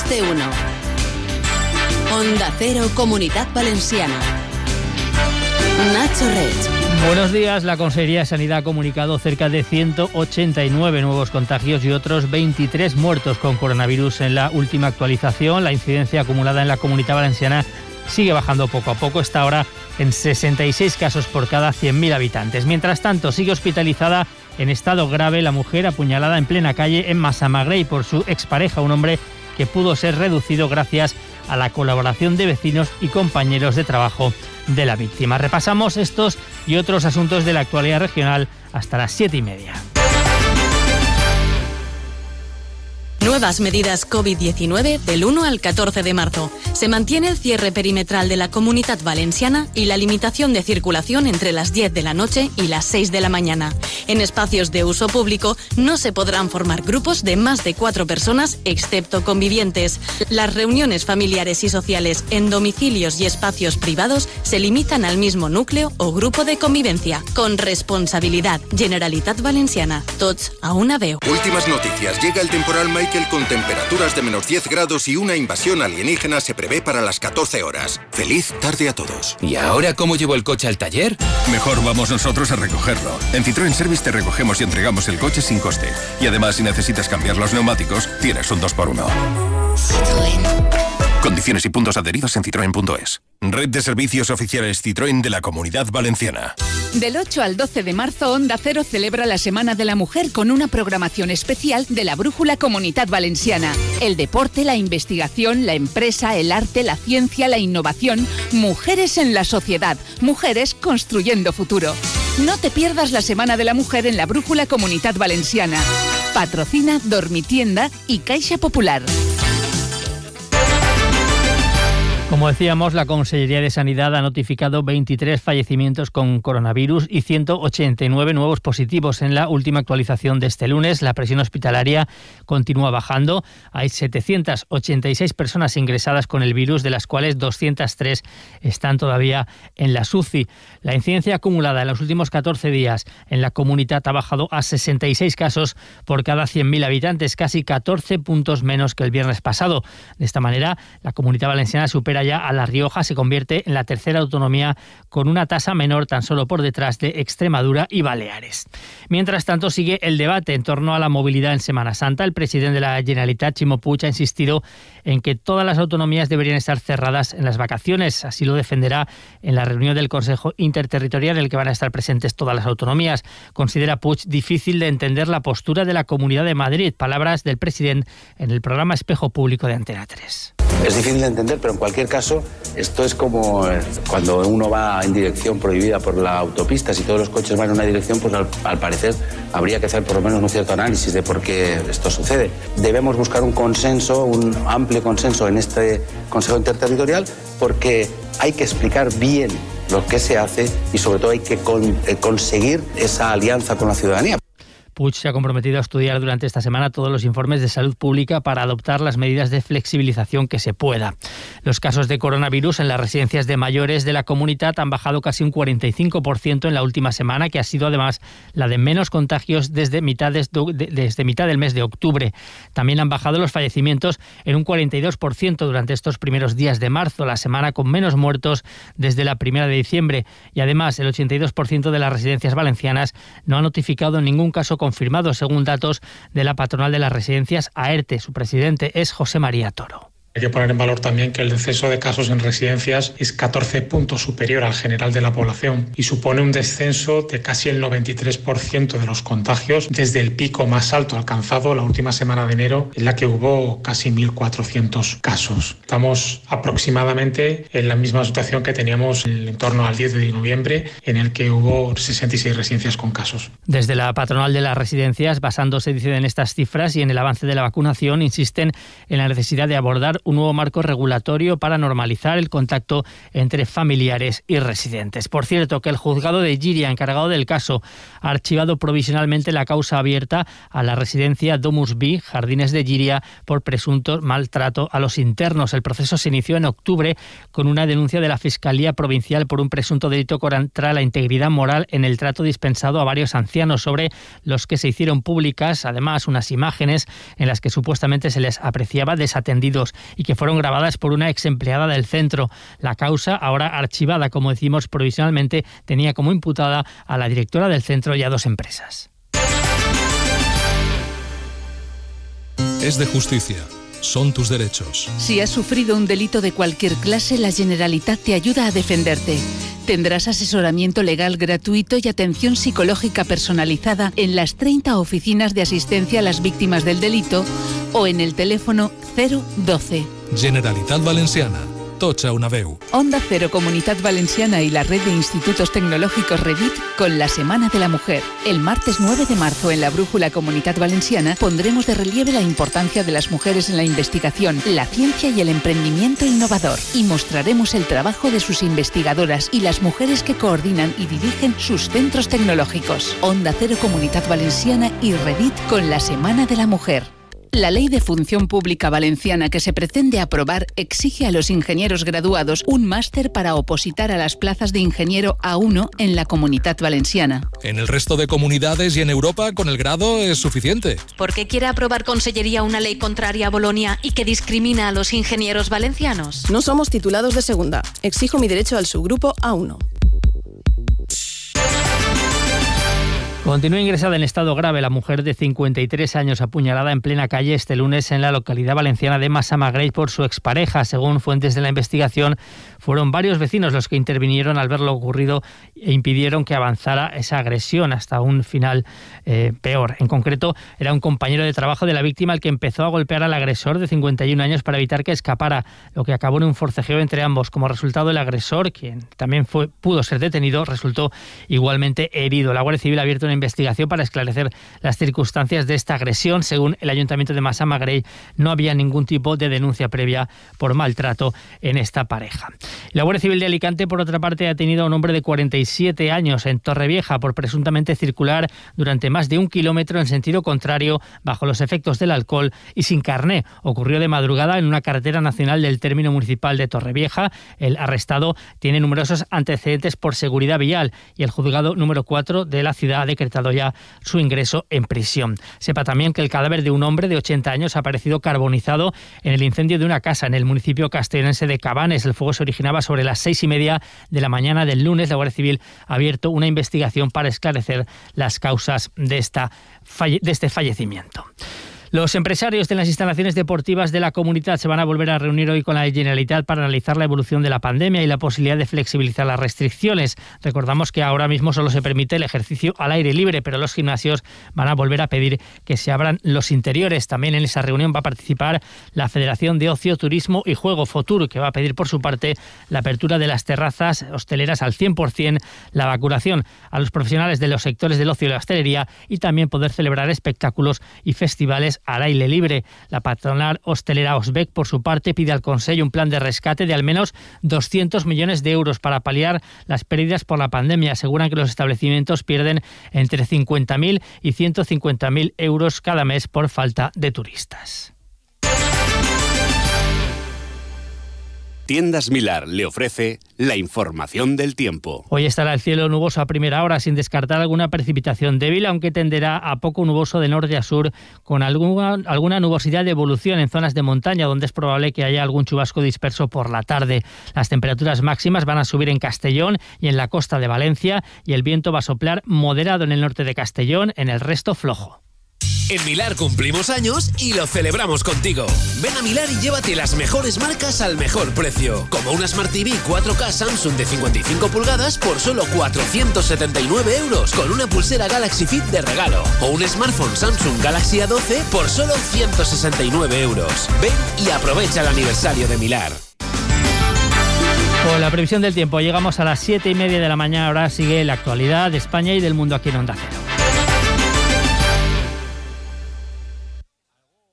Más de uno. Onda Cero, Comunidad Valenciana. Nacho Reig. Buenos días. La Consejería de Sanidad ha comunicado cerca de 189 nuevos contagios y otros 23 muertos con coronavirus en la última actualización. La incidencia acumulada en la Comunidad Valenciana sigue bajando poco a poco. Está ahora en 66 casos por cada 100.000 habitantes. Mientras tanto, sigue hospitalizada en estado grave la mujer apuñalada en plena calle en Massamagrell por su expareja, un hombre que pudo ser reducido gracias a la colaboración de vecinos y compañeros de trabajo de la víctima. Repasamos estos y otros asuntos de la actualidad regional hasta las 7:30. Nuevas medidas COVID-19 del 1 al 14 de marzo. Se mantiene el cierre perimetral de la Comunidad Valenciana y la limitación de circulación entre las 10 de la noche y las 6 de la mañana. En espacios de uso público no se podrán formar grupos de más de 4 personas, excepto convivientes. Las reuniones familiares y sociales en domicilios y espacios privados se limitan al mismo núcleo o grupo de convivencia. Con responsabilidad. Generalitat Valenciana. Tots a una veu. Últimas noticias. Llega el temporal Michael con temperaturas de menos 10 grados y una invasión alienígena se prevé para las 14 horas. Feliz tarde a todos. ¿Y ahora cómo llevo el coche al taller? Mejor vamos nosotros a recogerlo. En Citroën Service te recogemos y entregamos el coche sin coste. Y además, si necesitas cambiar los neumáticos, tienes un 2x1. Citroën. Condiciones y puntos adheridos en citroen.es. Red de servicios oficiales Citroën de la Comunidad Valenciana. Del 8 al 12 de marzo, Onda Cero celebra la Semana de la Mujer con una programación especial de la Brújula Comunidad Valenciana. El deporte, la investigación, la empresa, el arte, la ciencia, la innovación. Mujeres en la sociedad. Mujeres construyendo futuro. No te pierdas la Semana de la Mujer en la Brújula Comunidad Valenciana. Patrocina Dormitienda y Caixa Popular. Como decíamos, la Consellería de Sanidad ha notificado 23 fallecimientos con coronavirus y 189 nuevos positivos. En la última actualización de este lunes, la presión hospitalaria continúa bajando. Hay 786 personas ingresadas con el virus, de las cuales 203 están todavía en la UCI. La incidencia acumulada en los últimos 14 días en la comunidad ha bajado a 66 casos por cada 100.000 habitantes, casi 14 puntos menos que el viernes pasado. De esta manera, la Comunidad Valenciana supera ya a La Rioja, se convierte en la tercera autonomía con una tasa menor tan solo por detrás de Extremadura y Baleares. Mientras tanto, sigue el debate en torno a la movilidad en Semana Santa. El presidente de la Generalitat, Ximo Puig, ha insistido en que todas las autonomías deberían estar cerradas en las vacaciones. Así lo defenderá en la reunión del Consejo Interterritorial en el que van a estar presentes todas las autonomías. Considera Puig difícil de entender la postura de la Comunidad de Madrid. Palabras del presidente en el programa Espejo Público de Antena 3. Es difícil de entender, pero en cualquier caso, esto es como cuando uno va en dirección prohibida por la autopista. Si todos los coches van en una dirección, pues al parecer habría que hacer por lo menos un cierto análisis de por qué esto sucede. Debemos buscar un consenso, un amplio consenso en este Consejo Interterritorial, porque hay que explicar bien lo que se hace y sobre todo hay que conseguir esa alianza con la ciudadanía. Puig se ha comprometido a estudiar durante esta semana todos los informes de salud pública para adoptar las medidas de flexibilización que se pueda. Los casos de coronavirus en las residencias de mayores de la comunidad han bajado casi un 45% en la última semana, que ha sido además la de menos contagios desde mitad del mes de octubre. También han bajado los fallecimientos en un 42% durante estos primeros días de marzo, la semana con menos muertos desde la 1 de diciembre. Y además el 82% de las residencias valencianas no ha notificado ningún caso confirmado, según datos de la patronal de las residencias, AERTE. Su presidente es José María Toro. Hay que poner en valor también que el descenso de casos en residencias es 14 puntos superior al general de la población y supone un descenso de casi el 93% de los contagios desde el pico más alto alcanzado la última semana de enero, en la que hubo casi 1.400 casos. Estamos aproximadamente en la misma situación que teníamos en torno al 10 de noviembre, en el que hubo 66 residencias con casos. Desde la patronal de las residencias, basándose, dicen, en estas cifras y en el avance de la vacunación, insisten en la necesidad de abordar un nuevo marco regulatorio para normalizar el contacto entre familiares y residentes. Por cierto, que el juzgado de Lliria, encargado del caso, ha archivado provisionalmente la causa abierta a la residencia Domus Vi, Jardines de Lliria, por presunto maltrato a los internos. El proceso se inició en octubre con una denuncia de la Fiscalía Provincial por un presunto delito contra la integridad moral en el trato dispensado a varios ancianos, sobre los que se hicieron públicas, además, unas imágenes en las que supuestamente se les apreciaba desatendidos y que fueron grabadas por una ex empleada del centro. La causa, ahora archivada, como decimos provisionalmente, tenía como imputada a la directora del centro y a 2 empresas. Es de justicia. Son tus derechos. Si has sufrido un delito de cualquier clase, la Generalitat te ayuda a defenderte. Tendrás asesoramiento legal gratuito y atención psicológica personalizada en las 30 oficinas de asistencia a las víctimas del delito o en el teléfono 012. Generalitat Valenciana. Tocha una veu. Onda Cero Comunitat Valenciana y la red de institutos tecnológicos Revit con la Semana de la Mujer. El martes 9 de marzo en la Brújula Comunitat Valenciana pondremos de relieve la importancia de las mujeres en la investigación, la ciencia y el emprendimiento innovador. Y mostraremos el trabajo de sus investigadoras y las mujeres que coordinan y dirigen sus centros tecnológicos. Onda Cero Comunitat Valenciana y Revit con la Semana de la Mujer. La Ley de Función Pública Valenciana que se pretende aprobar exige a los ingenieros graduados un máster para opositar a las plazas de ingeniero A1 en la Comunitat Valenciana. En el resto de comunidades y en Europa, con el grado es suficiente. ¿Por qué quiere aprobar Consellería una ley contraria a Bolonia y que discrimina a los ingenieros valencianos? No somos titulados de segunda. Exijo mi derecho al subgrupo A1. Continúa ingresada en estado grave la mujer de 53 años apuñalada en plena calle este lunes en la localidad valenciana de Massamagrell por su expareja. Según fuentes de la investigación, fueron varios vecinos los que intervinieron al ver lo ocurrido e impidieron que avanzara esa agresión hasta un final peor. En concreto, era un compañero de trabajo de la víctima el que empezó a golpear al agresor de 51 años para evitar que escapara, lo que acabó en un forcejeo entre ambos. Como resultado, el agresor, quien también pudo ser detenido, resultó igualmente herido. La Guardia Civil ha abierto una investigación para esclarecer las circunstancias de esta agresión. Según el Ayuntamiento de Massamagrell, no había ningún tipo de denuncia previa por maltrato en esta pareja. La Guardia Civil de Alicante, por otra parte, ha detenido a un hombre de 47 años en Torrevieja por presuntamente circular durante más de 1 kilómetro en sentido contrario bajo los efectos del alcohol y sin carné. Ocurrió de madrugada en una carretera nacional del término municipal de Torrevieja. El arrestado tiene numerosos antecedentes por seguridad vial y el juzgado número 4 de la ciudad ha decretado ya su ingreso en prisión. Sepa también que el cadáver de un hombre de 80 años ha aparecido carbonizado en el incendio de una casa en el municipio castellonense de Cabanes. El fuego se originaba sobre las 6:30 de la mañana del lunes. La Guardia Civil ha abierto una investigación para esclarecer las causas de este fallecimiento. Los empresarios de las instalaciones deportivas de la comunidad se van a volver a reunir hoy con la Generalitat para analizar la evolución de la pandemia y la posibilidad de flexibilizar las restricciones. Recordamos que ahora mismo solo se permite el ejercicio al aire libre, pero los gimnasios van a volver a pedir que se abran los interiores. También en esa reunión va a participar la Federación de Ocio, Turismo y Juego, FOTUR, que va a pedir por su parte la apertura de las terrazas hosteleras al 100%, la vacunación a los profesionales de los sectores del ocio y la hostelería y también poder celebrar espectáculos y festivales al aire libre. La patronal hostelera Osbec, por su parte, pide al Consejo un plan de rescate de al menos 200 millones de euros para paliar las pérdidas por la pandemia. Aseguran que los establecimientos pierden entre 50.000 y 150.000 euros cada mes por falta de turistas. Tiendas Milar le ofrece la información del tiempo. Hoy estará el cielo nuboso a primera hora, sin descartar alguna precipitación débil, aunque tenderá a poco nuboso de norte a sur, con alguna nubosidad de evolución en zonas de montaña, donde es probable que haya algún chubasco disperso por la tarde. Las temperaturas máximas van a subir en Castellón y en la costa de Valencia, y el viento va a soplar moderado en el norte de Castellón, en el resto flojo. En Milar cumplimos años y lo celebramos contigo. Ven a Milar y llévate las mejores marcas al mejor precio. Como una Smart TV 4K Samsung de 55 pulgadas por solo 479 euros, con una pulsera Galaxy Fit de regalo. O un smartphone Samsung Galaxy A12 por solo 169 euros. Ven y aprovecha el aniversario de Milar. Con la previsión del tiempo llegamos a las 7:30 de la mañana. Ahora sigue la actualidad de España y del mundo aquí en Onda Cero.